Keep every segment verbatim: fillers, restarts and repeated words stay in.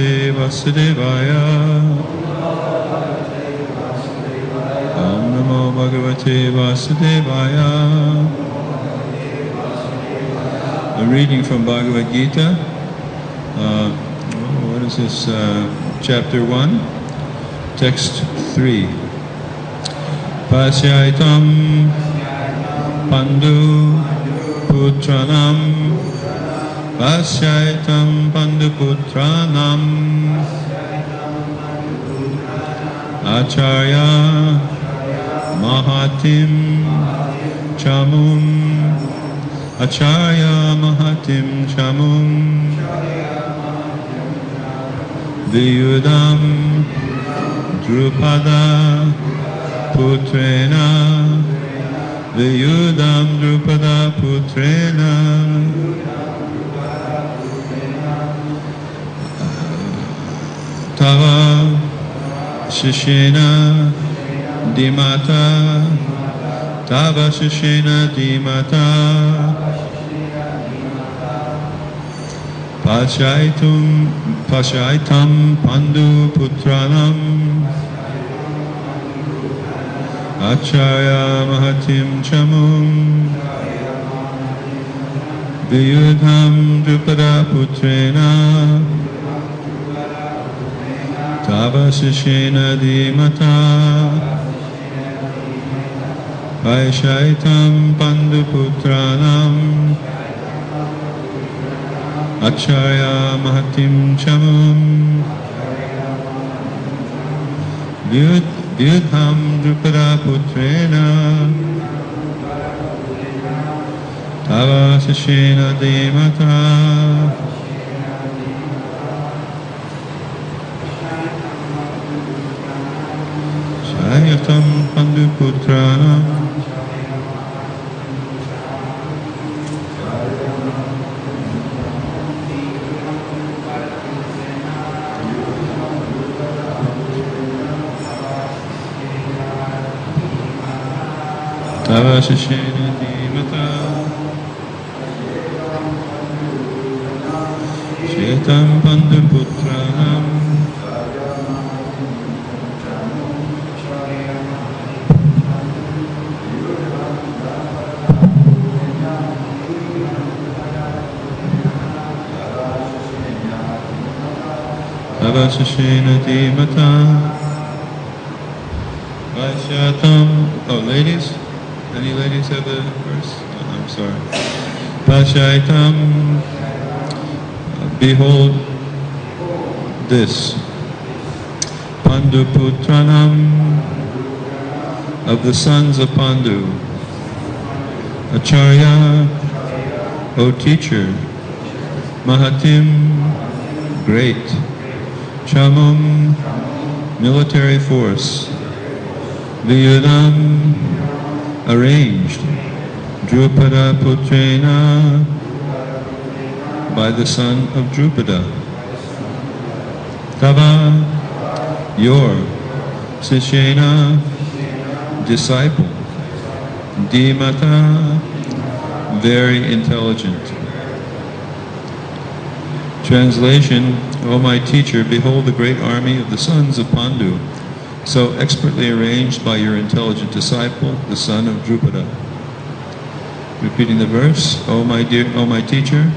Bhagavate Vasudevaya. Om Namo Bhagavate Vasudevaya. A reading from Bhagavad Gita. Uh, what is this? Uh, chapter one, text three. Pasyaitam Pandu Putranam. Pasyaitam Pandu Putranam. Acharya Mahatim Chamum. Acharya Mahatim Chamum. Viyudam Drupada Putrena. Viyudam Drupada Putrena. Tava Shishena Dimata. Tava Shishena Dimata. Pasyaitum Pasyaitam Pandu Putranam. Acharya Mahatim Chamum. Viyudham Drupada Putrena. Tava Shishena Dimata. Pasyaitam Pandu Putranam. Acharya Mahatim Chamum. Vyudham Drupada Putrena. Tava Shishena Dimata. Shayatam Pandu Putranam. Tava Shishena Dimata. Shaitam Pandu Putranam. Tava Shishena Dimata. Vaishyatam. Oh, ladies? Any ladies have the verse? Oh, I'm sorry. Pasyaitam, behold this. Pandu Putranam, of the sons of Pandu. Acharya, O teacher. Mahatim, great. Chamum, military force. Viyudam, arranged. Drupada Putrena, by the son of Drupada. Tava, your. Shishena, disciple. Dimata, very intelligent. Translation, O my teacher, behold the great army of the sons of Pandu, so expertly arranged by your intelligent disciple, the son of Drupada. Repeating the verse, O my dear, O my teacher,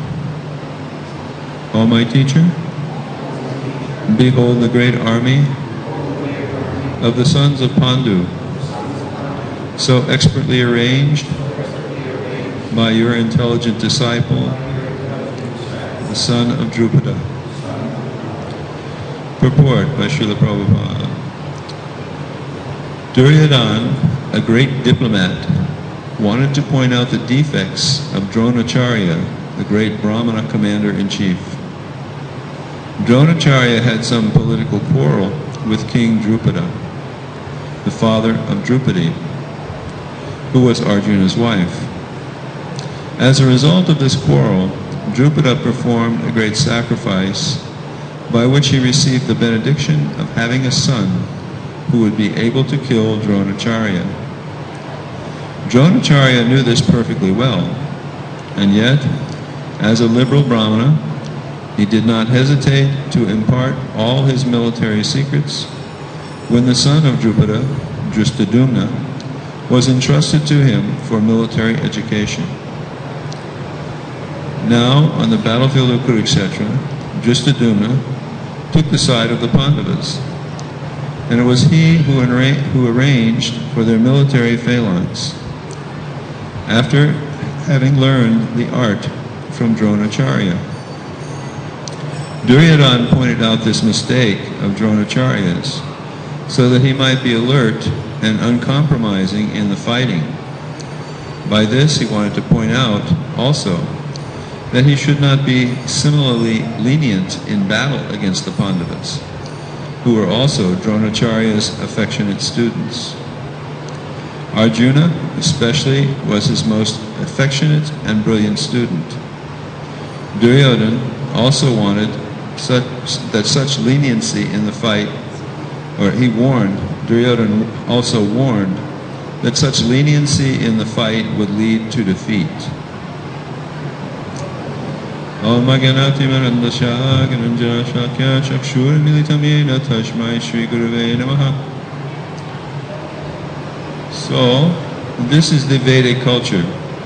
O my teacher, behold the great army of the sons of Pandu, so expertly arranged by your intelligent disciple, the son of Drupada. Purport by Srila Prabhupada. Duryodhana, a great diplomat, wanted to point out the defects of Dronacharya, the great Brahmana commander-in-chief. Dronacharya had some political quarrel with King Drupada, the father of Drupadi, who was Arjuna's wife. As a result of this quarrel, Drupada performed a great sacrifice by which he received the benediction of having a son who would be able to kill Dronacharya. Dronacharya knew this perfectly well, and yet, as a liberal Brahmana, He did not hesitate to impart all his military secrets when the son of Drupada, Drushtadumna, was entrusted to him for military education. Now, on the battlefield of Kurukshetra, Drushtadumna took the side of the Pandavas, and it was he who, arra who arranged for their military phalanx, after having learned the art from Dronacharya. Duryodhana pointed out this mistake of Dronacharya's so that he might be alert and uncompromising in the fighting. By this, he wanted to point out also that he should not be similarly lenient in battle against the Pandavas, who were also Dronacharya's affectionate students. Arjuna, especially, was his most affectionate and brilliant student. Duryodhana also wanted such, that such leniency in the fight, or he warned, Duryodhana also warned, that such leniency in the fight would lead to defeat. Om Ganati Marandasha Gananjana Shakya Chakshur Militamena Tashmai Shri Gurave Namaha. So, this is the Vedic culture,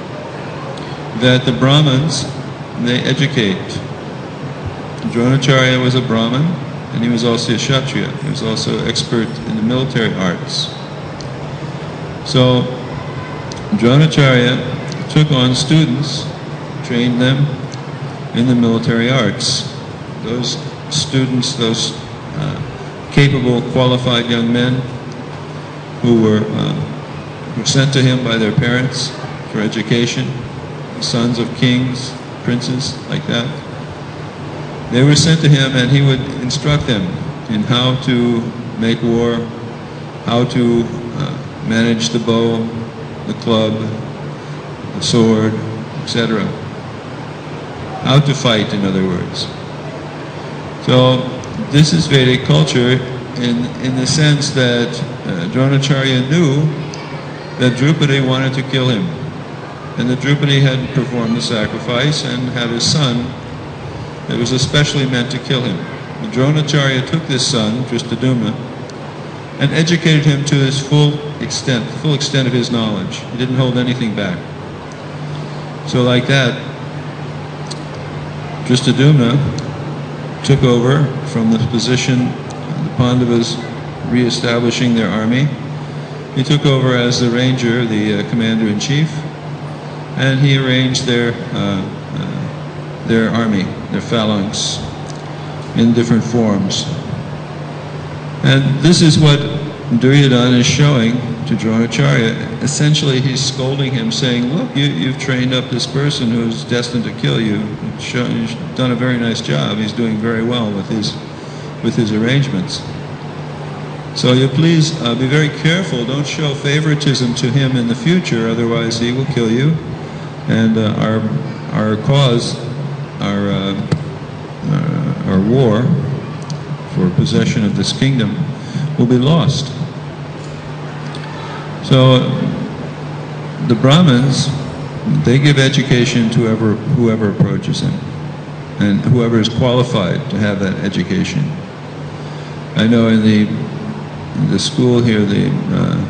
that the Brahmins, they educate. Dronacharya was a Brahmin, and he was also a Kshatriya. He was also expert in the military arts. So, Dronacharya took on students, trained them in the military arts. Those students, those uh, capable, qualified young men who were, uh, were sent to him by their parents for education, sons of kings, princes, like that. They were sent to him, and he would instruct them in how to make war, how to uh, manage the bow, the club, the sword, et cetera. How to fight, in other words. So this is Vedic culture in, in the sense that uh, Dronacharya knew that Drupadi wanted to kill him, and that Drupadi had performed the sacrifice and had a son that was especially meant to kill him. And Dronacharya took this son, Drushtadumna, and educated him to his full extent, full extent of his knowledge. He didn't hold anything back. So like that, Drushtadumna took over from the position, the Pandavas re-establishing their army. He took over as the ranger, the uh, commander-in-chief, and he arranged their, uh, uh, their army, their phalanx, in different forms. And this is what Duryodhana is showing to Dronacharya. Essentially, he's scolding him, saying, look, you, you've trained up this person who's destined to kill you. You've done a very nice job. He's doing very well with his, with his arrangements. So you please uh, be very careful. Don't show favoritism to him in the future, otherwise he will kill you. And uh, our, our cause, our, uh, uh, our war for possession of this kingdom will be lost. So the Brahmins, they give education to whoever, whoever approaches him, and whoever is qualified to have that education. I know in the, in the school here, the, uh,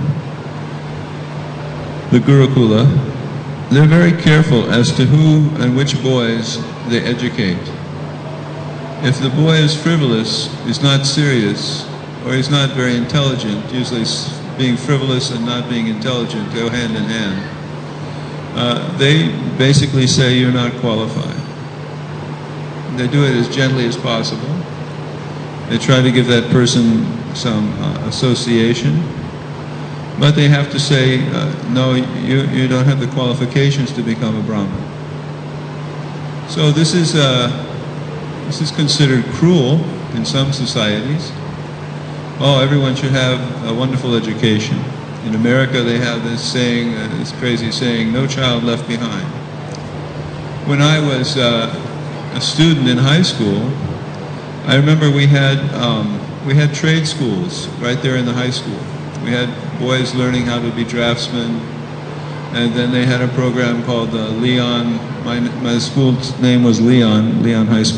the Gurukula, they're very careful as to who and which boys they educate. If the boy is frivolous, is not serious, or he's not very intelligent, usually being frivolous and not being intelligent go hand in hand, uh, they basically say you're not qualified. They do it as gently as possible. They try to give that person some uh, association, but they have to say, uh, no, you, you don't have the qualifications to become a Brahmin. So this is, uh, this is considered cruel in some societies. Oh, everyone should have a wonderful education. In America, they have this saying, uh, this crazy saying, no child left behind. When I was uh, a student in high school, I remember we had, um, we had trade schools right there in the high school. We had boys learning how to be draftsmen, and then they had a program called uh, Leon, my, my school's name was Leon, Leon High School.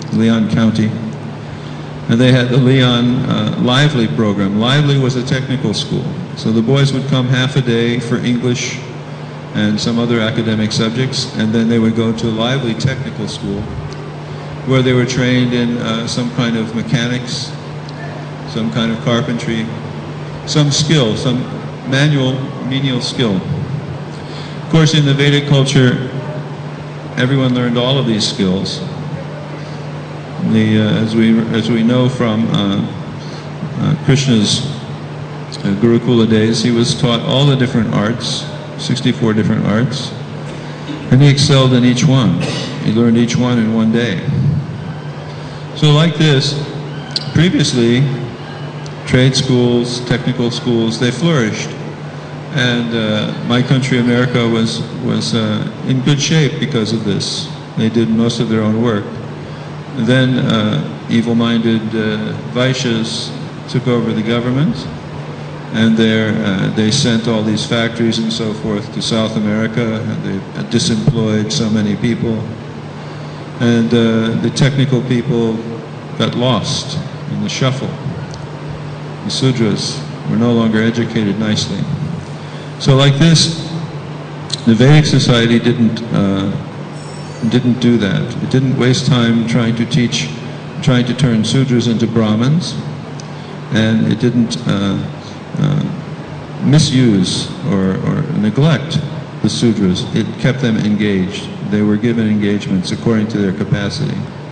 Leon County. And they had the Leon uh, Lively program. Lively was a technical school. So the boys would come half a day for English and some other academic subjects, and then they would go to Lively Technical School, where they were trained in uh, some kind of mechanics, some kind of carpentry, some skill, some manual, menial skill. Of course, in the Vedic culture, everyone learned all of these skills. The, uh, as we as we know from uh, uh, Krishna's uh, Gurukula days, he was taught all the different arts, sixty-four different arts, and he excelled in each one. He learned each one in one day. So like this, previously, trade schools, technical schools, they flourished. And uh, my country, America, was, was uh, in good shape because of this. They did most of their own work. Then uh, evil-minded uh, Vaishyas took over the government, and there, uh, they sent all these factories and so forth to South America. They disemployed so many people. And uh, the technical people got lost in the shuffle. The Sudras were no longer educated nicely. So like this, the Vedic society didn't uh, didn't do that. It didn't waste time trying to teach, trying to turn Sudras into Brahmins, and it didn't uh, uh, misuse or, or neglect the Sudras. It kept them engaged. They were given engagements according to their capacity.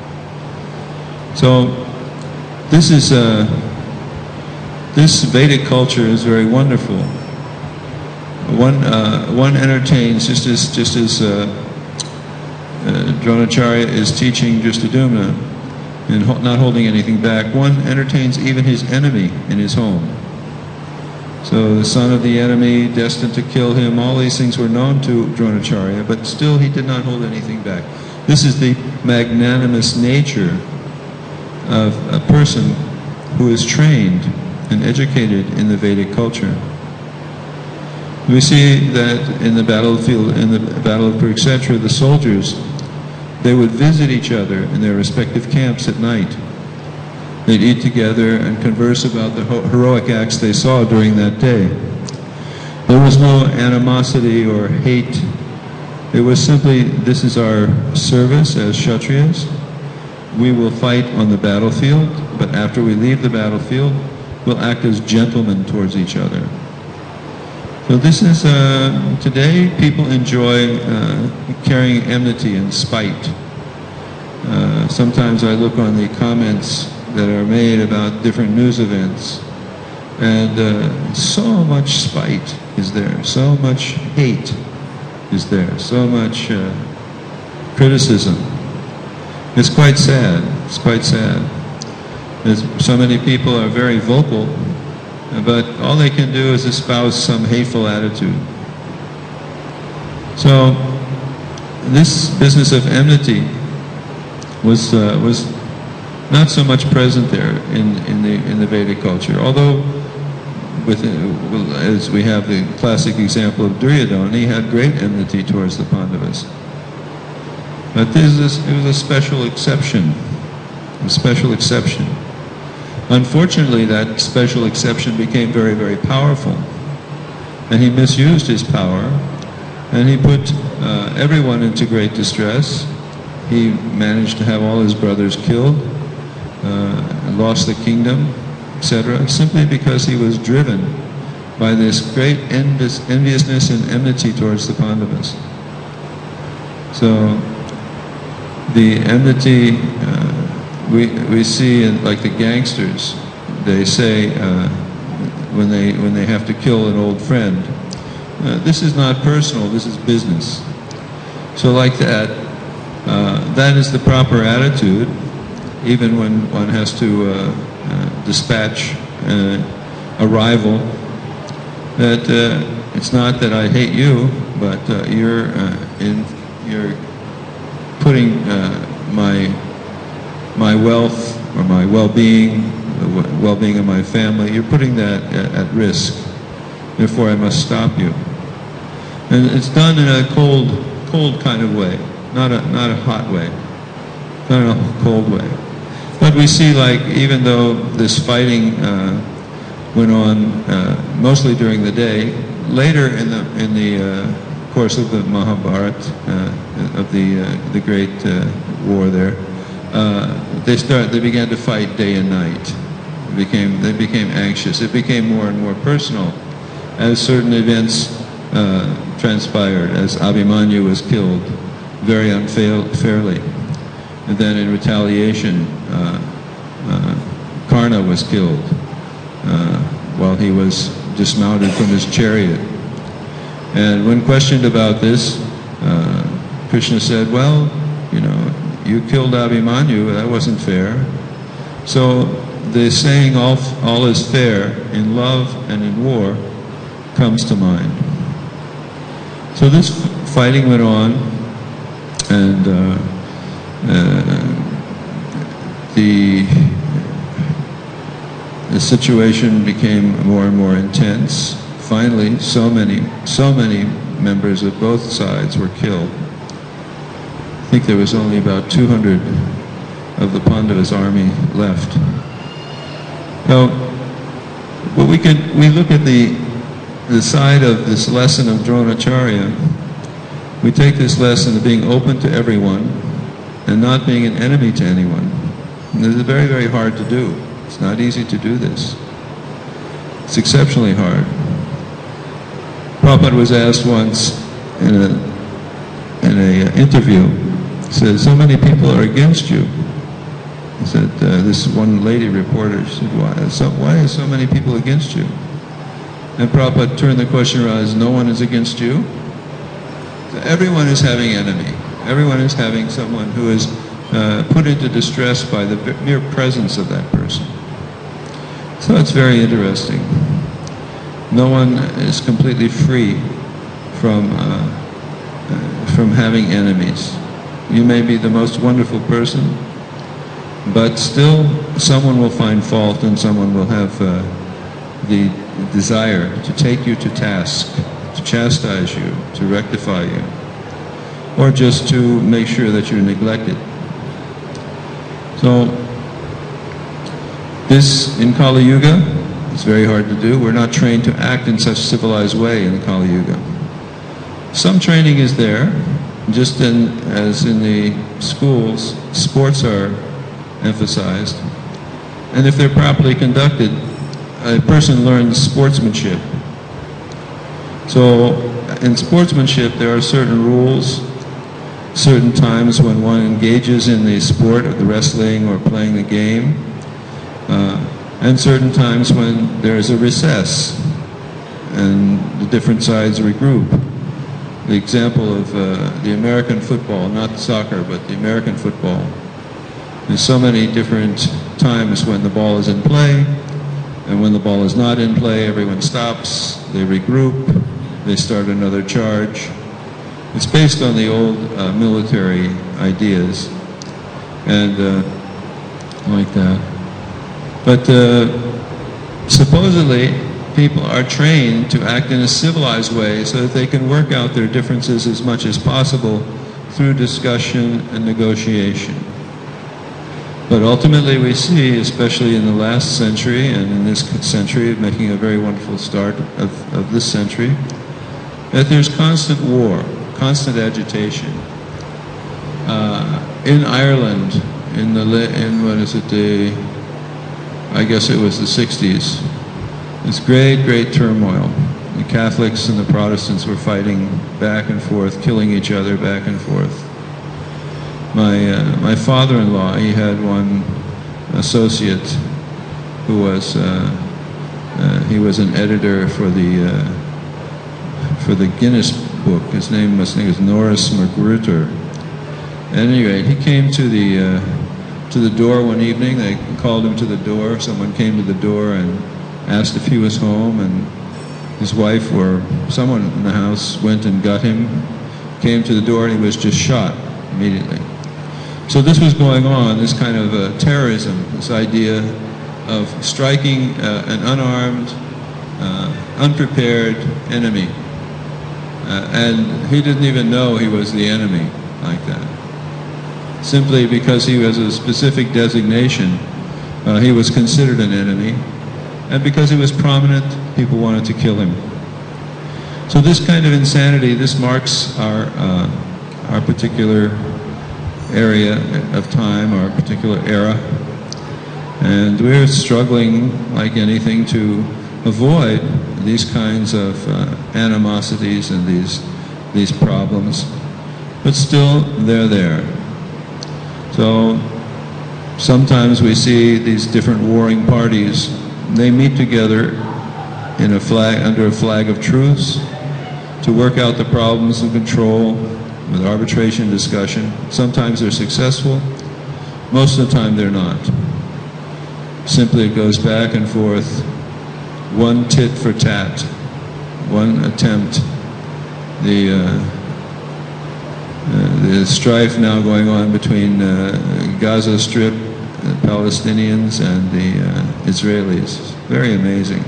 So this is uh, this Vedic culture is very wonderful. One uh, one entertains just as just as uh, uh, Dronacharya is teaching Drishtadyumna and ho not holding anything back. One entertains even his enemy in his home. So the son of the enemy, destined to kill him, all these things were known to Dronacharya, but still he did not hold anything back. This is the magnanimous nature of a person who is trained and educated in the Vedic culture. We see that in the battlefield, in the Battle of Kurukshetra, the soldiers, they would visit each other in their respective camps at night. They'd eat together and converse about the heroic acts they saw during that day. There was no animosity or hate. It was simply, this is our service as Kshatriyas. We will fight on the battlefield, but after we leave the battlefield, we'll act as gentlemen towards each other. So this is, uh, today people enjoy uh, carrying enmity and spite. Uh, sometimes I look on the comments that are made about different news events, and uh, so much spite is there, so much hate is there, so much uh, criticism. It's quite sad, it's quite sad. There's, so many people are very vocal, but all they can do is espouse some hateful attitude. So this business of enmity was uh, was not so much present there in in the in the Vedic culture. Although, with uh, as we have the classic example of Duryodhana, he had great enmity towards the Pandavas. But this is it was a special exception, a special exception. Unfortunately, that special exception became very, very powerful, and he misused his power, and he put uh, everyone into great distress. He managed to have all his brothers killed, uh, lost the kingdom, et cetera, simply because he was driven by this great envious, enviousness and enmity towards the Pandavas. So the enmity uh, we we see in, like the gangsters, they say uh, when they when they have to kill an old friend, uh, this is not personal, this is business. So like that, uh, that is the proper attitude, even when one has to uh, uh, dispatch uh, a rival. That uh, it's not that I hate you, but uh, you're uh, in you're putting uh, my my wealth or my well-being, the well-being of my family, you're putting that at, at risk. Therefore, I must stop you. And it's done in a cold, cold kind of way, not a not a hot way. not in a cold way. But we see, like, even though this fighting uh, went on uh, mostly during the day, later in the in the uh, course of the Mahabharata, uh, of the uh, the great uh, war there, uh, they start they began to fight day and night. It became they became anxious. It became more and more personal as certain events uh, transpired. As Abhimanyu was killed very unfairly. And then in retaliation, uh, uh, Karna was killed uh, while he was dismounted from his chariot. And when questioned about this, uh, Krishna said, well, you know, you killed Abhimanyu, that wasn't fair. So the saying, all, all is fair in love and in war, comes to mind. So this fighting went on, and uh, uh, the the situation became more and more intense. Finally, so many, so many members of both sides were killed. I think there was only about two hundred of the Pandavas' army left. Now, what we can we look at the the side of this lesson of Dronacharya. We take this lesson of being open to everyone and not being an enemy to anyone. And this is very, very hard to do. It's not easy to do this. It's exceptionally hard. Prabhupada was asked once in a in a interview, he said, so many people are against you. He said, uh, this one lady reporter, she said, why, so, why are so many people against you? And Prabhupada turned the question around as, no one is against you? So everyone is having enemy. Everyone is having someone who is uh, put into distress by the mere presence of that person. So it's very interesting. No one is completely free from, uh, uh, from having enemies. You may be the most wonderful person, but still someone will find fault and someone will have uh, the desire to take you to task, to chastise you, to rectify you, or just to make sure that you're neglected. So this in Kali Yuga is very hard to do. We're not trained to act in such a civilized way in Kali Yuga. Some training is there, just in, as in the schools, sports are emphasized, and if they're properly conducted, a person learns sportsmanship. So in sportsmanship there are certain rules, certain times when one engages in the sport of the wrestling or playing the game, uh, and certain times when there is a recess and the different sides regroup. The example of uh, the American football, not soccer, but the American football. There's so many different times when the ball is in play, and when the ball is not in play, everyone stops, they regroup, they start another charge. It's based on the old uh, military ideas, and uh, like that. But uh, supposedly, people are trained to act in a civilized way so that they can work out their differences as much as possible through discussion and negotiation. But ultimately we see, especially in the last century and in this century, making a very wonderful start of, of this century, that there's constant war, constant agitation. Uh, in Ireland, in the, in what is it, the, I guess it was the sixties, this great, great turmoil. The Catholics and the Protestants were fighting back and forth, killing each other back and forth. My, uh, my father-in-law, he had one associate who was, uh, uh, he was an editor for the, uh, for the Guinness book. His name was, I think, was Norris Magruder. At any rate, he came to the, uh, to the door one evening. They called him to the door. Someone came to the door and asked if he was home, and his wife or someone in the house went and got him, came to the door, and he was just shot immediately. So this was going on, this kind of uh, terrorism, this idea of striking uh, an unarmed, uh, unprepared enemy. Uh, and he didn't even know he was the enemy like that. simply because he has a specific designation. Uh, he was considered an enemy, and because he was prominent, people wanted to kill him. So this kind of insanity, this marks our, uh, our particular area of time, our particular era, and we're struggling like anything to avoid these kinds of uh, animosities and these, these problems, but still they're there. So sometimes we see these different warring parties, they meet together in a flag, under a flag of truce to work out the problems of control with arbitration discussion. Sometimes they're successful, most of the time they're not. Simply it goes back and forth, one tit for tat, one attempt. The, uh, uh, the strife now going on between uh, Gaza Strip, the Palestinians and the uh, Israelis. Very amazing.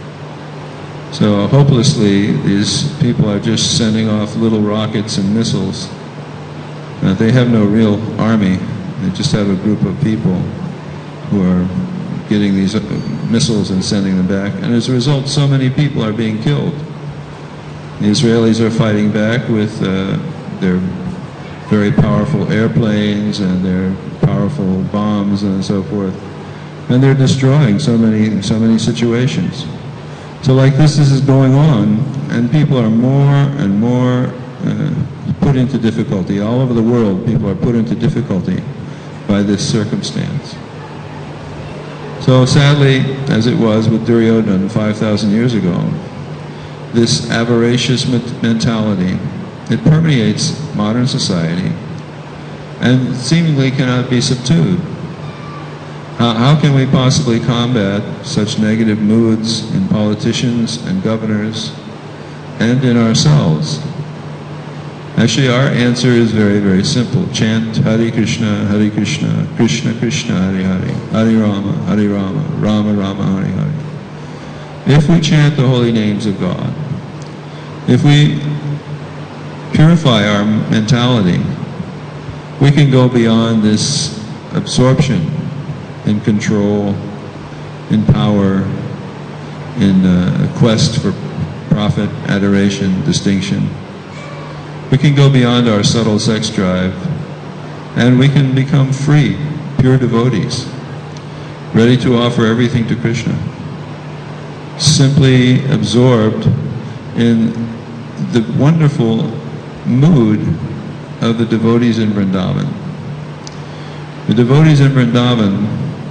So hopelessly, these people are just sending off little rockets and missiles. Uh, they have no real army. They just have a group of people who are getting these uh, missiles and sending them back. And as a result, so many people are being killed. The Israelis are fighting back with uh, their very powerful airplanes and their powerful bombs and so forth. And they're destroying so many, so many situations. So like this, this is going on, and people are more and more uh, put into difficulty. All over the world, people are put into difficulty by this circumstance. So sadly, as it was with Duryodhana five thousand years ago, this avaricious mentality, it permeates modern society and seemingly cannot be subdued. How, how can we possibly combat such negative moods in politicians and governors and in ourselves? Actually, our answer is very, very simple. Chant Hare Krishna, Hare Krishna, Krishna Krishna, Hare Hare, Hare Rama, Hare Rama, Rama Rama, Hare Hare. If we chant the holy names of God, if we purify our mentality, we can go beyond this absorption in control, in power, in uh, quest for profit, adoration, distinction. We can go beyond our subtle sex drive, and we can become free, pure devotees, ready to offer everything to Krishna, simply absorbed in the wonderful mood of the devotees in Vrindavan. The devotees in Vrindavan,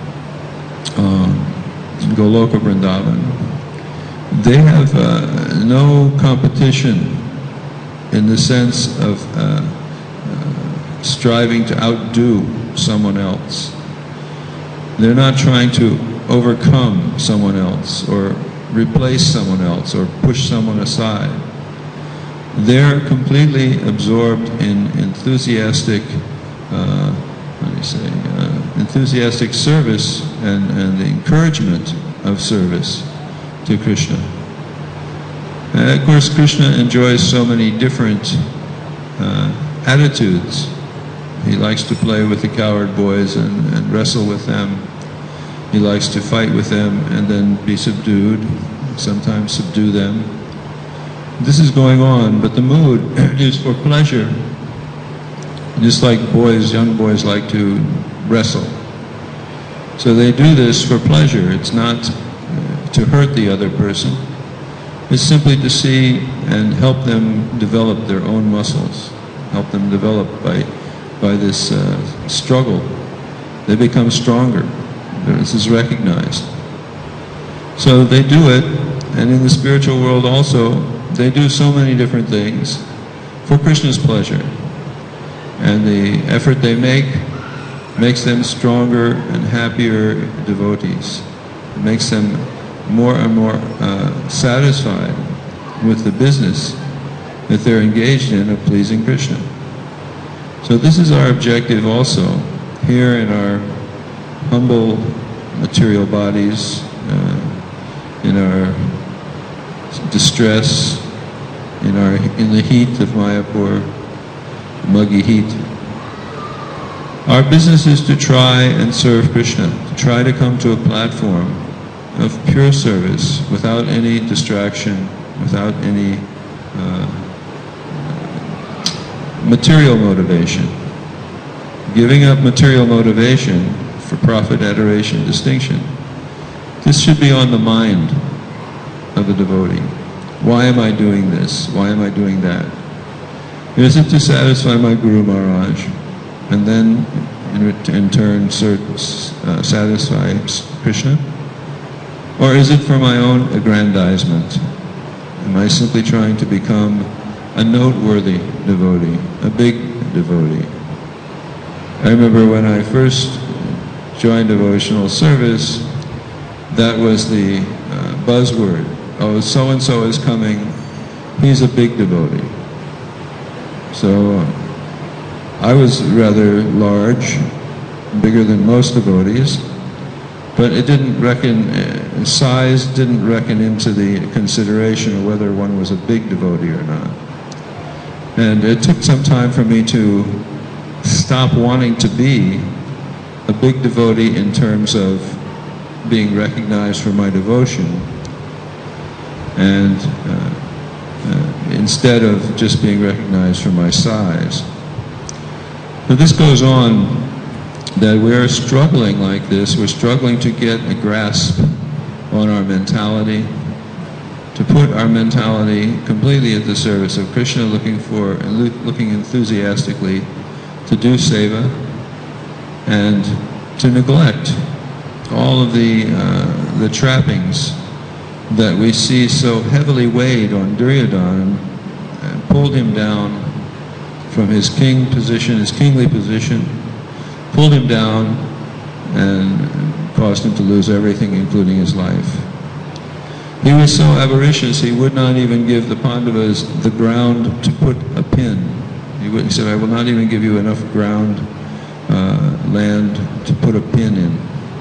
uh, in Goloka Vrindavan, they have uh, no competition in the sense of uh, uh, striving to outdo someone else. They're not trying to overcome someone else or replace someone else or push someone aside. They're completely absorbed in enthusiastic, uh, how do you say, uh, enthusiastic service and, and the encouragement of service to Krishna. And of course, Krishna enjoys so many different uh, attitudes. He likes to play with the cowherd boys and, and wrestle with them. He likes to fight with them and then be subdued, sometimes subdue them. This is going on, but the mood is for pleasure. Just like boys, young boys like to wrestle. So they do this for pleasure. It's not to hurt the other person. It's simply to see and help them develop their own muscles, help them develop by, by this uh, struggle. They become stronger. This is recognized. So they do it, and in the spiritual world also, they do so many different things for Krishna's pleasure. And the effort they make makes them stronger and happier devotees. It makes them more and more uh, satisfied with the business that they're engaged in of pleasing Krishna. So this is our objective also, here in our humble material bodies, uh, in our distress, in our in the heat of Mayapur, muggy heat. Our business is to try and serve Krishna, to try to come to a platform of pure service without any distraction, without any uh, material motivation. Giving up material motivation for profit, adoration, distinction. This should be on the mind of the devotee. Why am I doing this? Why am I doing that? Is it to satisfy my Guru Maharaj, and then in, in turn uh, satisfy Krishna? Or is it for my own aggrandizement? Am I simply trying to become a noteworthy devotee, a big devotee? I remember when I first joined devotional service, that was the uh, buzzword. Oh, so-and-so is coming, he's a big devotee. So uh, I was rather large, bigger than most devotees, but it didn't reckon, uh, size didn't reckon into the consideration of whether one was a big devotee or not. And it took some time for me to stop wanting to be a big devotee in terms of being recognized for my devotion, and uh, uh, instead of just being recognized for my size. But this goes on, that we're struggling like this, we're struggling to get a grasp on our mentality, to put our mentality completely at the service of Krishna, looking for, looking enthusiastically to do seva, and to neglect all of the uh, the trappings that we see so heavily weighed on Duryodhana, and pulled him down from his king position, his kingly position, pulled him down and caused him to lose everything, including his life. He was so avaricious, he would not even give the Pandavas the ground to put a pin. He, would, he said, I will not even give you enough ground, uh, land to put a pin in.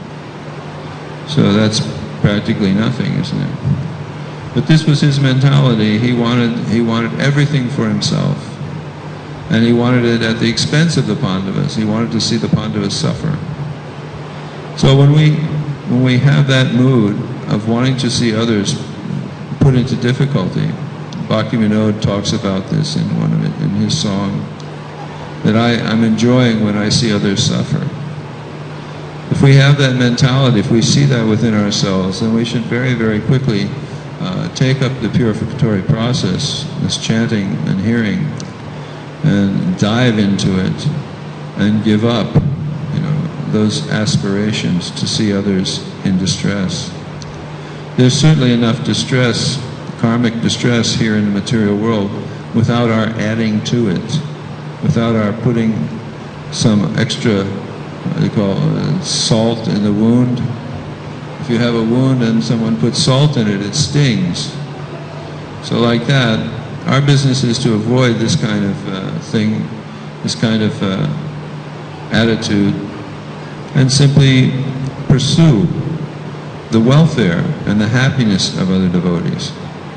So that's practically nothing, isn't it? But this was his mentality. He wanted, he wanted everything for himself. And he wanted it at the expense of the Pandavas. He wanted to see the Pandavas suffer. So when we, when we have that mood of wanting to see others put into difficulty, Bhakti Vinod talks about this in one of it, in his song, that I, I'm enjoying when I see others suffer. If we have that mentality, if we see that within ourselves, then we should very, very quickly uh, take up the purificatory process, this chanting and hearing, and dive into it, and give up, you know, those aspirations to see others in distress. There's certainly enough distress, karmic distress here in the material world, without our adding to it, without our putting some extra, what they call uh, salt in the wound. If you have a wound and someone puts salt in it, it stings. So like that, our business is to avoid this kind of uh, thing, this kind of uh, attitude, and simply pursue the welfare and the happiness of other devotees.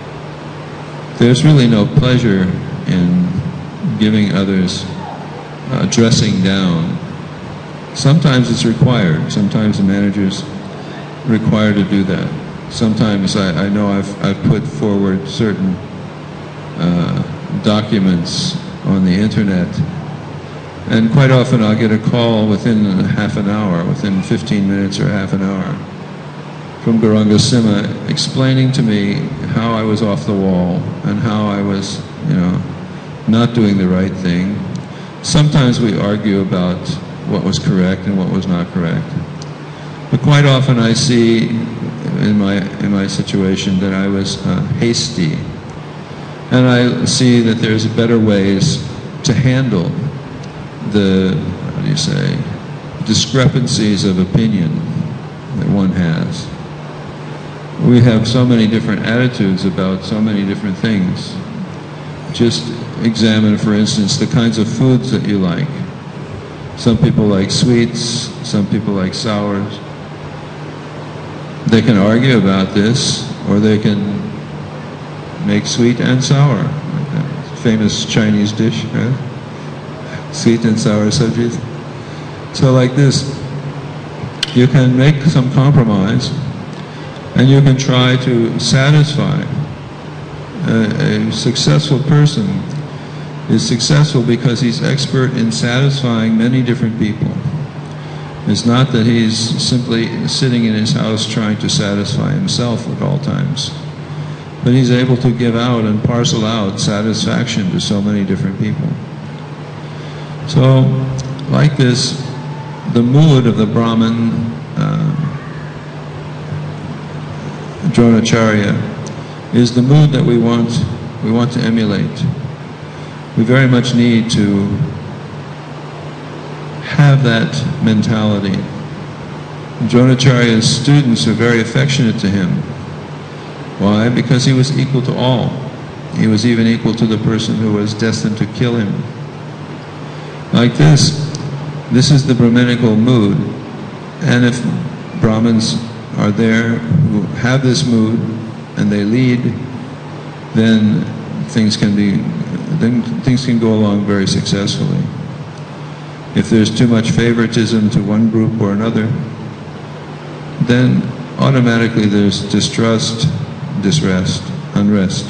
There's really no pleasure in giving others uh, dressing down. Sometimes it's required. Sometimes the manager's required to do that. Sometimes I, I know I've, I've put forward certain uh, documents on the internet, and quite often I'll get a call within half an hour, within fifteen minutes or half an hour, from Gauranga Sima explaining to me how I was off the wall and how I was, you know, not doing the right thing. Sometimes we argue about what was correct and what was not correct. But quite often I see in my, in my situation that I was uh, hasty. And I see that there's better ways to handle the, how do you say, discrepancies of opinion that one has. We have so many different attitudes about so many different things. Just examine, for instance, the kinds of foods that you like. Some people like sweets, some people like sours. They can argue about this, or they can make sweet and sour. Like that famous Chinese dish, right? Sweet and sour subjis. So like this, you can make some compromise, and you can try to satisfy. A, a successful person is successful because he's expert in satisfying many different people. It's not that he's simply sitting in his house trying to satisfy himself at all times, but he's able to give out and parcel out satisfaction to so many different people. So, like this, the mood of the Brahmin uh, Dronacharya is the mood that we want, we want to emulate. We very much need to have that mentality. Dronacharya's students are very affectionate to him. Why? Because he was equal to all. He was even equal to the person who was destined to kill him. Like this, this is the Brahminical mood. And if Brahmins are there who have this mood and they lead, then things can be, then things can go along very successfully. If there's too much favoritism to one group or another, then automatically there's distrust, disrest, unrest.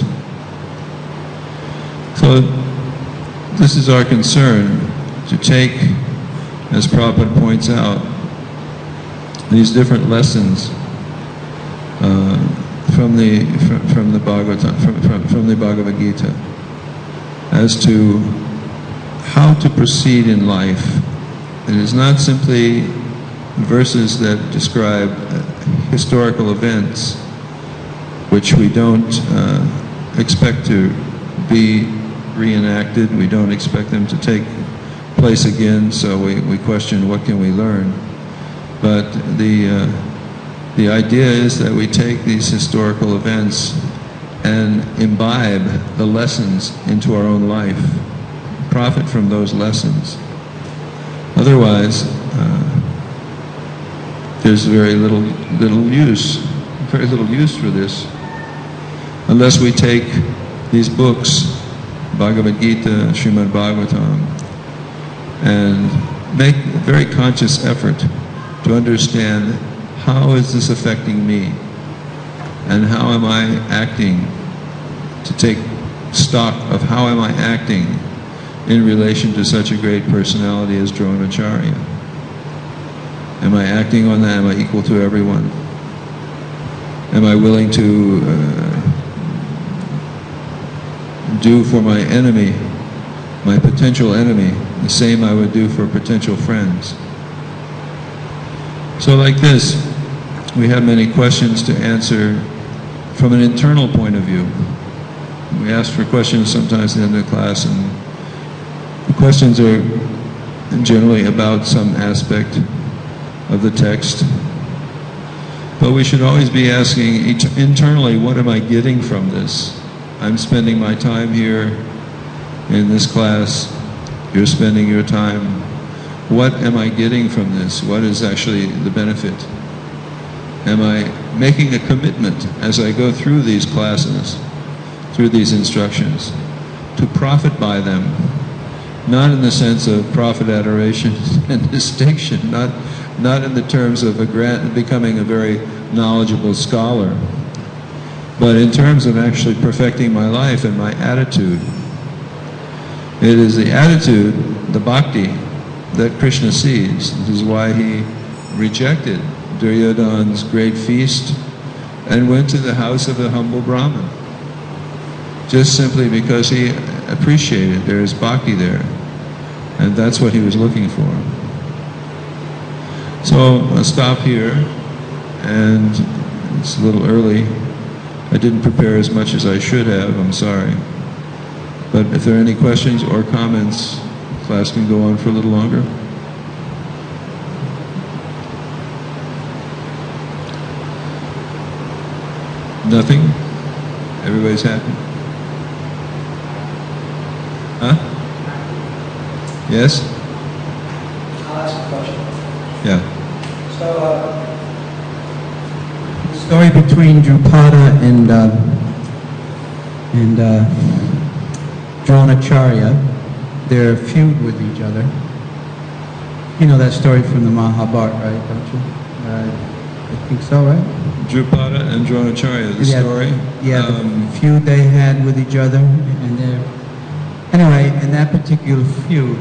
So this is our concern, to take, as Prabhupada points out, these different lessons uh, from the from, from the Bhagavatam, from, from, from the Bhagavad Gita, as to how to proceed in life. It is not simply verses that describe historical events which we don't uh, expect to be reenacted. We don't expect them to take place again, so we, we question what can we learn. But the, uh, the idea is that we take these historical events and imbibe the lessons into our own life, profit from those lessons. Otherwise, uh, there's very little, little use, very little use for this, unless we take these books, Bhagavad Gita, Srimad Bhagavatam, and make a very conscious effort to understand how is this affecting me, and how am I acting, to take stock of how am I acting in relation to such a great person,ality as Dronacharya. Am I acting on that? Am I equal to everyone? Am I willing to uh, do for my enemy, my potential enemy, the same I would do for potential friends? So like this, we have many questions to answer from an internal point of view. We ask for questions sometimes at the end of the class, and the questions are generally about some aspect of the text. But we should always be asking each internally, what am I getting from this? I'm spending my time here in this class, you're spending your time. What am I getting from this? What is actually the benefit? Am I making a commitment as I go through these classes, through these instructions, to profit by them? Not in the sense of profit, adoration, and distinction, not, not in the terms of a grant, becoming a very knowledgeable scholar, but in terms of actually perfecting my life and my attitude. It is the attitude, the bhakti, that Krishna sees. This is why he rejected Duryodhana's great feast and went to the house of a humble Brahmin, just simply because he appreciated there is bhakti there, and that's what he was looking for. So I'll stop here, and it's a little early. I didn't prepare as much as I should have, I'm sorry. But if there are any questions or comments, class can go on for a little longer. Nothing? Everybody's happy? Huh? Yes? I'll ask a question. Yeah. So, uh, the story between Drupada and uh, and uh, Dronacharya, their feud with each other. You know that story from the Mahabharata, right? Don't you? Uh, I think so, right? Drupada and Dronacharya, the Yeah, story. Yeah, Um, the feud they had with each other, and they're, anyway, in that particular feud,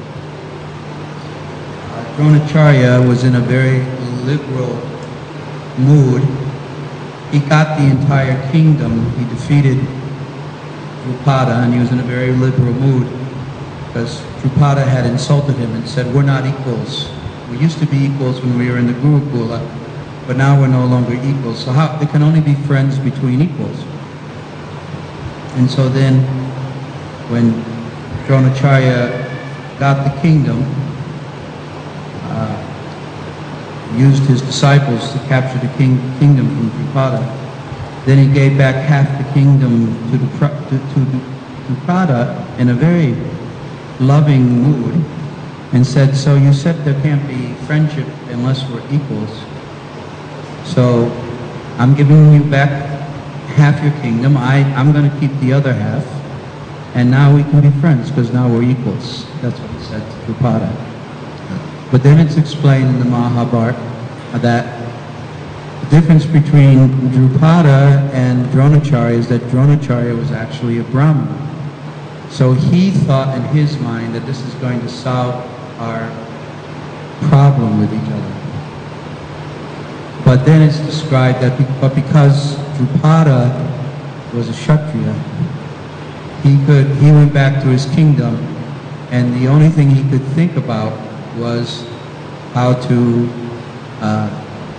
uh, Dronacharya was in a very liberal mood. He got the entire kingdom. He defeated Drupada, and he was in a very liberal mood because Drupada had insulted him and said, "We're not equals. We used to be equals when we were in the Gurukula, but now we're no longer equals. So how, there can only be friends between equals." And so then, when Dronacharya got the kingdom, uh, used his disciples to capture the king, kingdom from Drupada. Then he gave back half the kingdom to, the, to, to Drupada in a very loving mood and said, "So you said there can't be friendship unless we're equals. So I'm giving you back half your kingdom. I, I'm going to keep the other half. And now we can be friends because now we're equals." That's what he said to Drupada. But then it's explained in the Mahabharata that the difference between Drupada and Dronacharya is that Dronacharya was actually a Brahmana. So he thought in his mind that this is going to solve our problem with each other. But then it's described that be, but because Drupada was a Kshatriya, he could he went back to his kingdom, and the only thing he could think about was how to uh,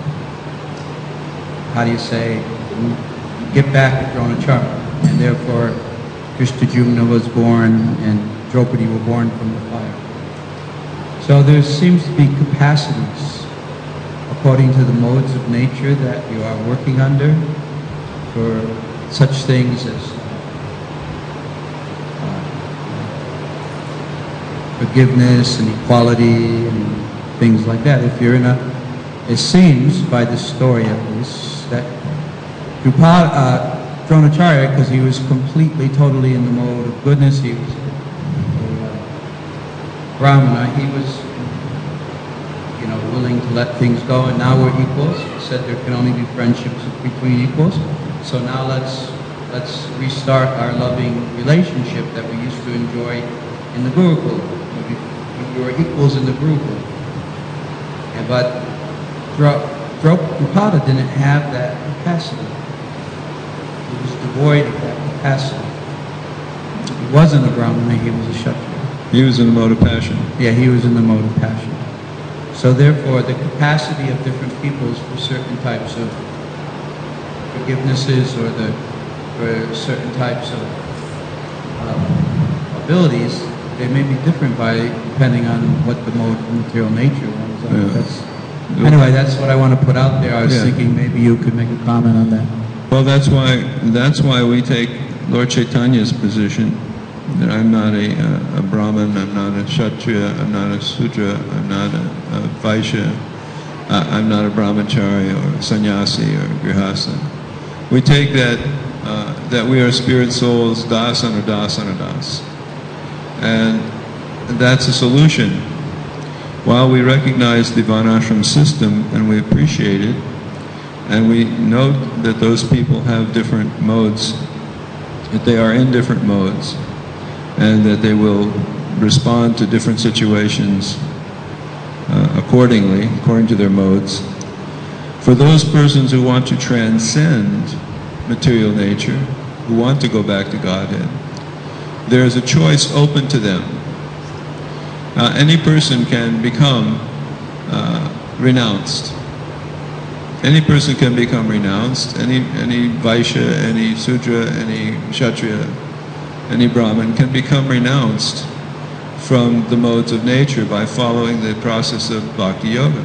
how do you say get back at Dronacharya, and therefore Krishnajumna was born and Draupadi were born from the fire. So there seems to be capacities according to the modes of nature that you are working under for such things as uh, forgiveness and equality and things like that. If you're in a, it seems by the story at least, that Drupada, uh, Dronacharya, because he was completely, totally in the mode of goodness, he was a uh, Brahmana, he was you know, willing to let things go, and now we're equals. He said there can only be friendships between equals. So now let's let's restart our loving relationship that we used to enjoy in the Gurukul. We, we were equals in the Gurukul. And, but Drupada didn't have that capacity. He was devoid of that capacity. He wasn't a Brahmana, he was a Kshatriya. He was in the mode of passion. Yeah, he was in the mode of passion. So therefore, the capacity of different peoples for certain types of forgivenesses or the for certain types of uh, abilities, they may be different by depending on what the mode of material nature was. Yeah. That's, anyway, that's what I want to put out there. I was yeah. thinking maybe you could make a comment on that. Well, that's why that's why we take Lord Chaitanya's position that I'm not a, uh, a Brahmin, I'm not a Kshatriya, I'm not a Sudra, I'm not a, a Vaishya, uh, I'm not a Brahmachari or a sannyasi or a grihastha. We take that uh, that we are spirit souls, das and das and das, and that's a solution. While we recognize the Varnashram system and we appreciate it, and we note that those people have different modes, that they are in different modes, and that they will respond to different situations uh, accordingly, according to their modes. For those persons who want to transcend material nature, who want to go back to Godhead, there is a choice open to them. Uh, any person can become uh, renounced. Any person can become renounced. Any any Vaishya, any Sudra, any Kshatriya, any Brahmin can become renounced from the modes of nature by following the process of Bhakti Yoga.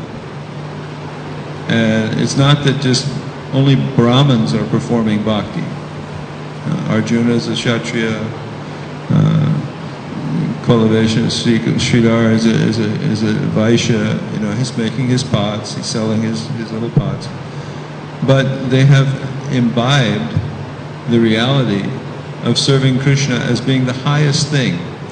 And it's not that just only Brahmins are performing Bhakti. Uh, Arjuna is a Kshatriya, uh, Kulavesha, Sridhar is a, is, a, is a Vaishya, you know, he's making his pots, he's selling his, his little pots. But they have imbibed the reality of serving Krishna as being the highest thing.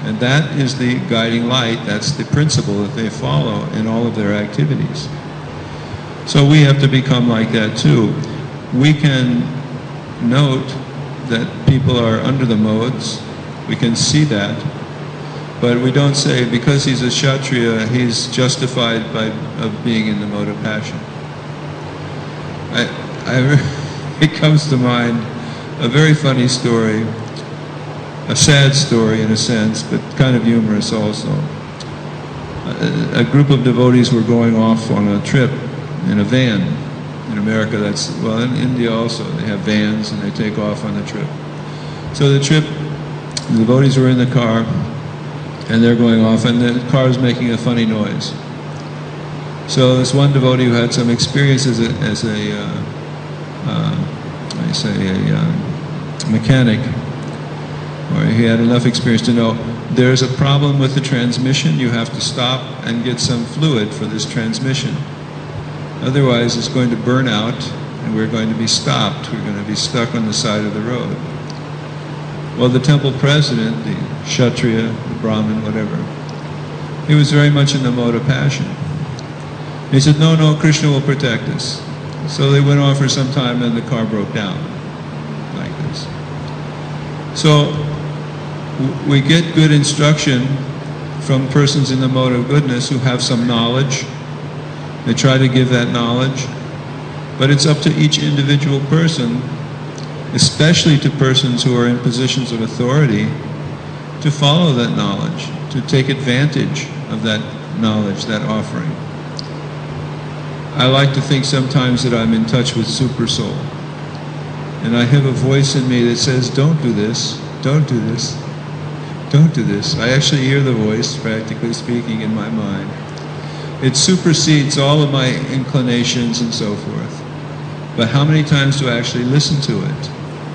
And that is the guiding light, that's the principle that they follow in all of their activities. So we have to become like that too. We can note that people are under the modes, we can see that, but we don't say because he's a Kshatriya, he's justified by of being in the mode of passion. I, I, it comes to mind a very funny story, a sad story in a sense, but kind of humorous also. A, a group of devotees were going off on a trip in a van. In America, that's, well, in India also, they have vans and they take off on the trip. So the trip, the devotees were in the car and they're going off and the car is making a funny noise. So this one devotee who had some experience as a, as a uh, uh, I say, a uh, mechanic, or he had enough experience to know there's a problem with the transmission, you have to stop and get some fluid for this transmission. Otherwise it's going to burn out and we're going to be stopped, we're going to be stuck on the side of the road. Well, the temple president, the Kshatriya, the Brahmin, whatever, he was very much in the mode of passion. He said, no, no, Krishna will protect us. So they went on for some time and the car broke down, like this. So we get good instruction from persons in the mode of goodness who have some knowledge. They try to give that knowledge, but it's up to each individual person, especially to persons who are in positions of authority, to follow that knowledge, to take advantage of that knowledge, that offering. I like to think sometimes that I'm in touch with Super Soul, and I have a voice in me that says, don't do this, don't do this, don't do this. I actually hear the voice, practically speaking, in my mind. It supersedes all of my inclinations and so forth. But how many times do I actually listen to it?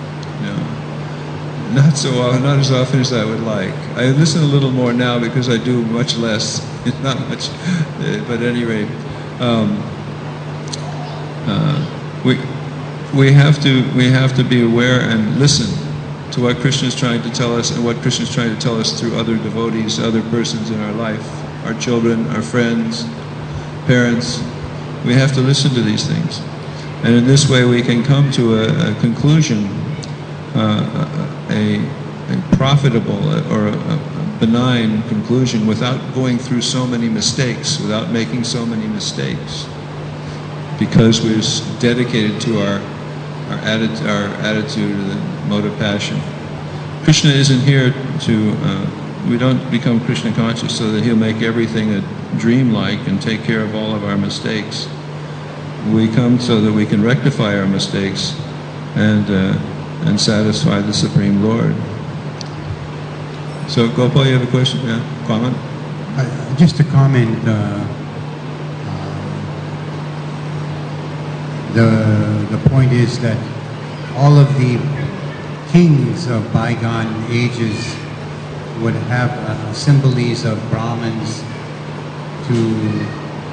No, not so often, not as often as I would like. I listen a little more now because I do much less, not much, but at any rate, um, uh, we we have to we have to be aware and listen to what Krishna is trying to tell us and what Krishna is trying to tell us through other devotees, other persons in our life, our children, our friends, parents. We have to listen to these things. And in this way we can come to a, a conclusion, uh, a, a profitable or a, a benign conclusion without going through so many mistakes, without making so many mistakes, because we're dedicated to our, our, atti our attitude, the mode of passion. Krishna isn't here to, uh, we don't become Krishna conscious so that he'll make everything a dream-like and take care of all of our mistakes. We come so that we can rectify our mistakes and uh, and satisfy the Supreme Lord. So, Gopal, you have a question? Yeah, comment? Uh, just a comment. Uh, uh, the the point is that all of the kings of bygone ages would have uh, symbols of Brahmins to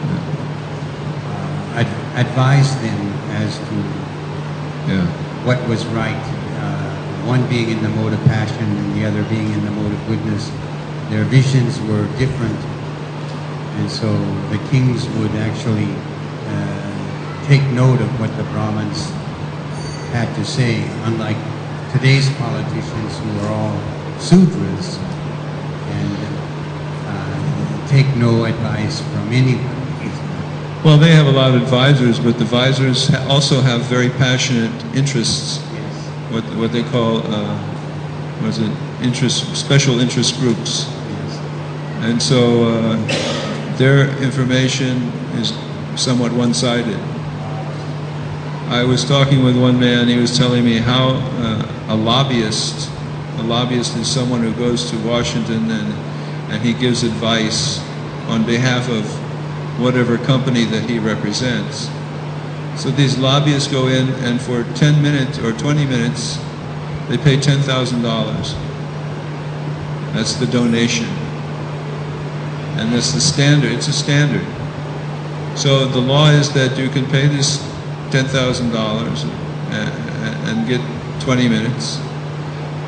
Ad advise them as to yeah. what was right. Uh, one being in the mode of passion and the other being in the mode of goodness. Their visions were different, and so the kings would actually uh, take note of what the Brahmins had to say, unlike today's politicians who are all Sudras and uh, take no advice from anyone. Well, they have a lot of advisors, but the advisors ha also have very passionate interests. Yes. What what they call uh, what is it? Interest, special interest groups. Yes. And so uh, their information is somewhat one-sided. I was talking with one man. He was telling me how uh, a lobbyist, a lobbyist is someone who goes to Washington and and he gives advice on behalf of whatever company that he represents. So these lobbyists go in and for ten minutes or twenty minutes, they pay ten thousand dollars. That's the donation. And that's the standard, it's a standard. So the law is that you can pay this ten thousand dollars and, and get twenty minutes.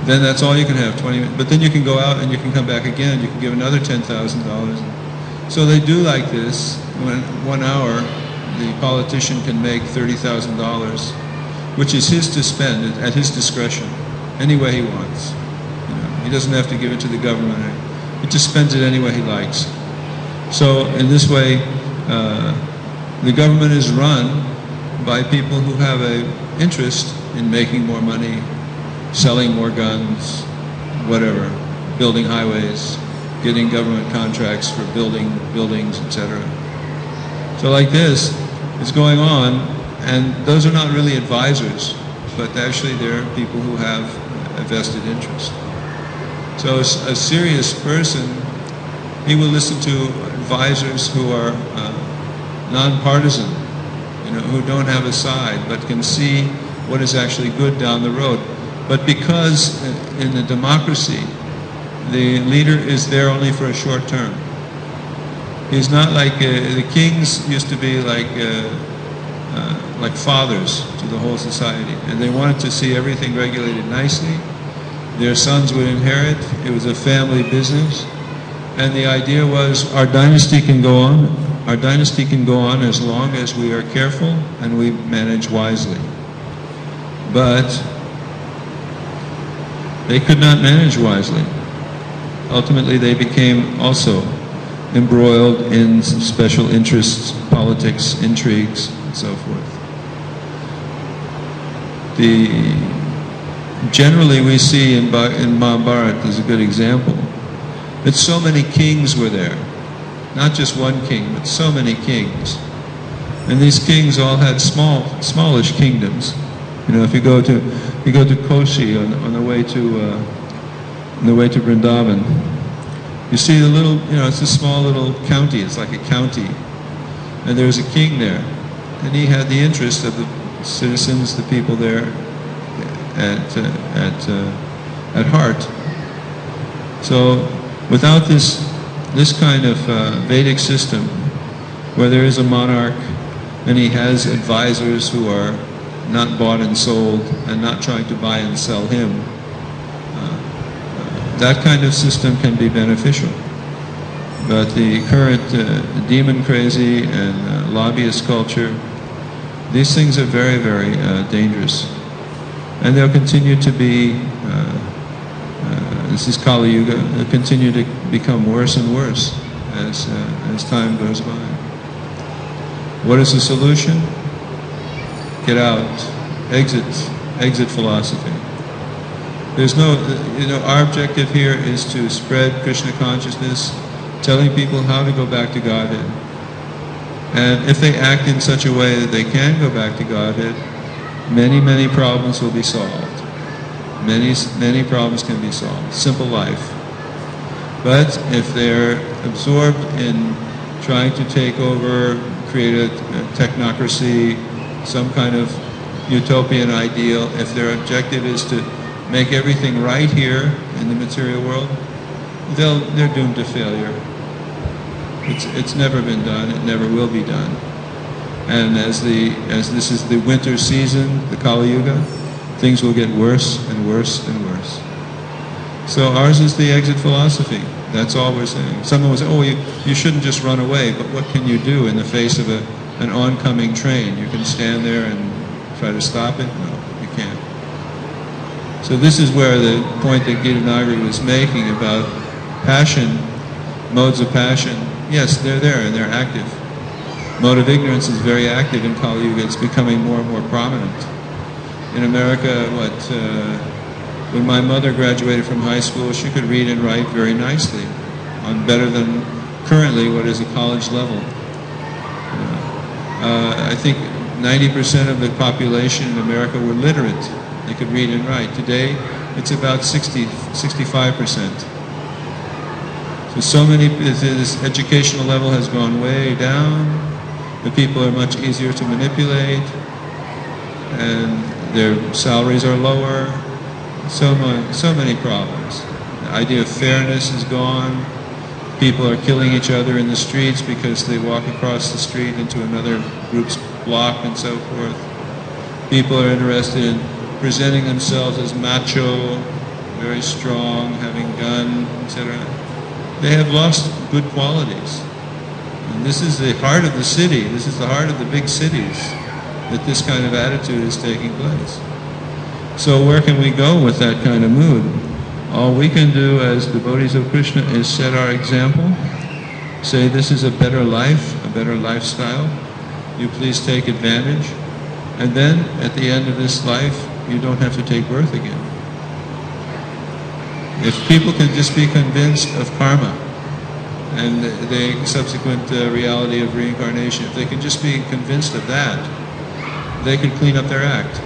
then that's all you can have, twenty minutes. But then you can go out and you can come back again. You can give another ten thousand dollars. So they do like this. When one hour, the politician can make thirty thousand dollars, which is his to spend at his discretion, any way he wants. You know, he doesn't have to give it to the government. He just spends it any way he likes. So in this way, uh, the government is run by people who have an interest in making more money, selling more guns, whatever, building highways, getting government contracts for building buildings, et cetera. So like this is going on, and those are not really advisors, but actually they're people who have a vested interest. So a serious person, he will listen to advisors who are uh, non-partisan, you know, who don't have a side, but can see what is actually good down the road. But because in the democracy, the leader is there only for a short term. He's not like, uh, the kings used to be like, uh, uh, like fathers to the whole society, and they wanted to see everything regulated nicely. Their sons would inherit. It was a family business. And the idea was our dynasty can go on. Our dynasty can go on as long as we are careful and we manage wisely. But they could not manage wisely. Ultimately, they became also embroiled in special interests, politics, intrigues, and so forth. The, generally, we see in, ba in Mahabharata, as a good example, that so many kings were there. Not just one king, but so many kings. And these kings all had small, smallish kingdoms. You know, if you go to, you go to Koshi on, on the way to, uh, on the way to Vrindavan, you see the little, you know, it's a small little county. It's like a county, and there's a king there, and he had the interest of the citizens, the people there, at uh, at uh, at heart. So, without this this kind of uh, Vedic system, where there is a monarch and he has advisors who are not bought and sold and not trying to buy and sell him, uh, that kind of system can be beneficial. But the current uh, demon crazy and uh, lobbyist culture, these things are very, very uh, dangerous. And they'll continue to be, uh, uh, this is Kali Yuga, they'll continue to become worse and worse as, uh, as time goes by. What is the solution? Get out, exit, exit philosophy. There's no, you know, our objective here is to spread Krishna consciousness, telling people how to go back to Godhead. And if they act in such a way that they can go back to Godhead, many, many problems will be solved. Many, many problems can be solved. Simple life. But if they're absorbed in trying to take over, create a, a technocracy, some kind of utopian ideal, if their objective is to make everything right here in the material world, they'll, they're doomed to failure. It's, it's never been done, it never will be done. And as, the, as this is the winter season, the Kali Yuga, things will get worse and worse and worse. So ours is the exit philosophy. That's all we're saying. Someone will say, oh, you, you shouldn't just run away, but what can you do in the face of a, an oncoming train? You can stand there and try to stop it? No, you can't. So this is where the point that Gita Nagari was making about passion, modes of passion, yes, they're there and they're active. Mode of ignorance is very active in Kali Yuga. It's becoming more and more prominent. In America, what, uh, when my mother graduated from high school, she could read and write very nicely, on better than currently what is a college level. Uh, I think ninety percent of the population in America were literate. They could read and write. Today, it's about sixty, sixty-five percent. So, so many, this educational level has gone way down. The people are much easier to manipulate, and their salaries are lower. So many, so many problems. The idea of fairness is gone. People are killing each other in the streets because they walk across the street into another group's block and so forth. People are interested in presenting themselves as macho, very strong, having gun, et cetera, they have lost good qualities. And this is the heart of the city, this is the heart of the big cities, that this kind of attitude is taking place. So where can we go with that kind of mood? All we can do as devotees of Krishna is set our example, say this is a better life, a better lifestyle, you please take advantage, and then at the end of this life, you don't have to take birth again. If people can just be convinced of karma and the subsequent uh, reality of reincarnation, if they can just be convinced of that, they can clean up their act.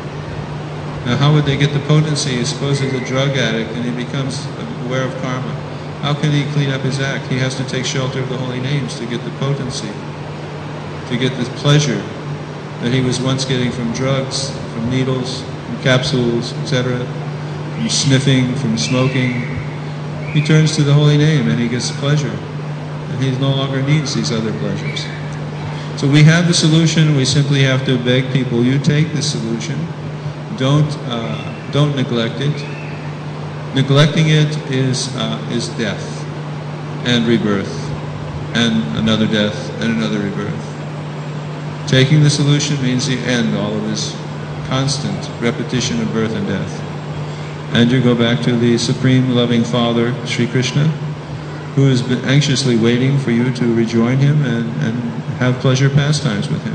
Now how would they get the potency? Suppose he's a drug addict and he becomes aware of karma. How can he clean up his act? He has to take shelter of the holy names to get the potency, to get the pleasure that he was once getting from drugs, from needles, from capsules, et cetera, from sniffing, from smoking. He turns to the holy name and he gets pleasure. And he no longer needs these other pleasures. So we have the solution. We simply have to beg people, you take the solution. Don't, uh, don't neglect it. Neglecting it is, uh, is death and rebirth and another death and another rebirth. Taking the solution means you end all of this constant repetition of birth and death. And you go back to the Supreme Loving Father, Sri Krishna, who has been anxiously waiting for you to rejoin him and, and have pleasure pastimes with him.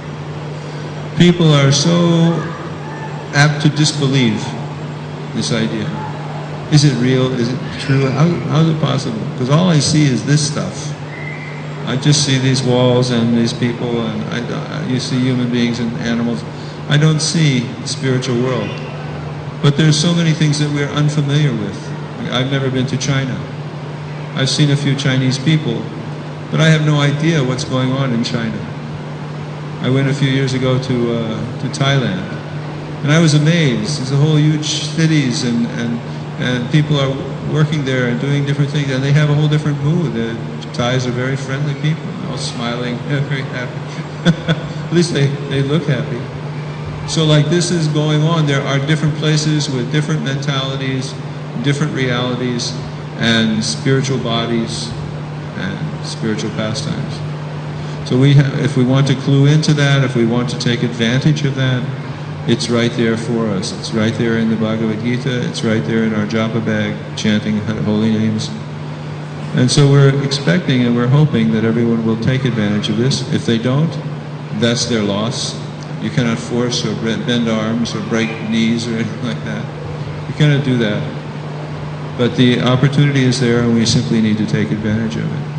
People are so apt to disbelieve this idea. Is it real? Is it true? How, how is it possible? Because all I see is this stuff. I just see these walls and these people, and I, you see human beings and animals. I don't see the spiritual world. But there's so many things that we're unfamiliar with. I've never been to China. I've seen a few Chinese people, but I have no idea what's going on in China. I went a few years ago to, uh, to Thailand, and I was amazed. There's a whole huge cities, and, and, and people are working there and doing different things, and they have a whole different mood. The Thais are very friendly people, all smiling, very happy. At least they, they look happy. So like this is going on, there are different places with different mentalities, different realities, and spiritual bodies, and spiritual pastimes. So we ha if we want to clue into that, if we want to take advantage of that, it's right there for us. It's right there in the Bhagavad Gita, it's right there in our japa bag, chanting holy names. And so we're expecting and we're hoping that everyone will take advantage of this. If they don't, that's their loss. You cannot force or bend arms or break knees or anything like that. You cannot do that. But the opportunity is there and we simply need to take advantage of it.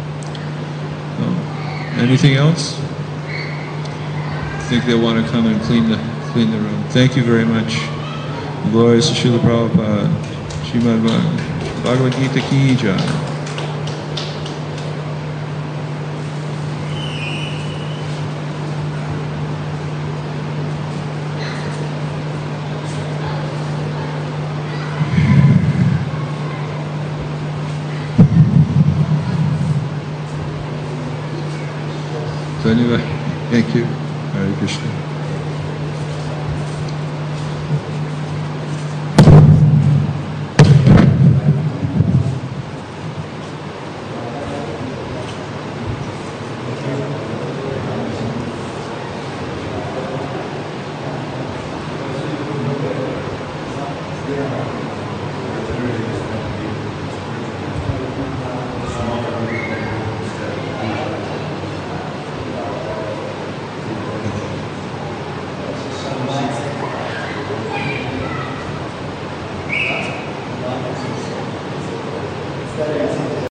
So, anything else? I think they'll want to come and clean the, clean the room. Thank you very much. Glories to Srila Prabhupada. Srimad Bhagavad Gita Ki Jai. So anyway, thank you. Hare Krishna. That is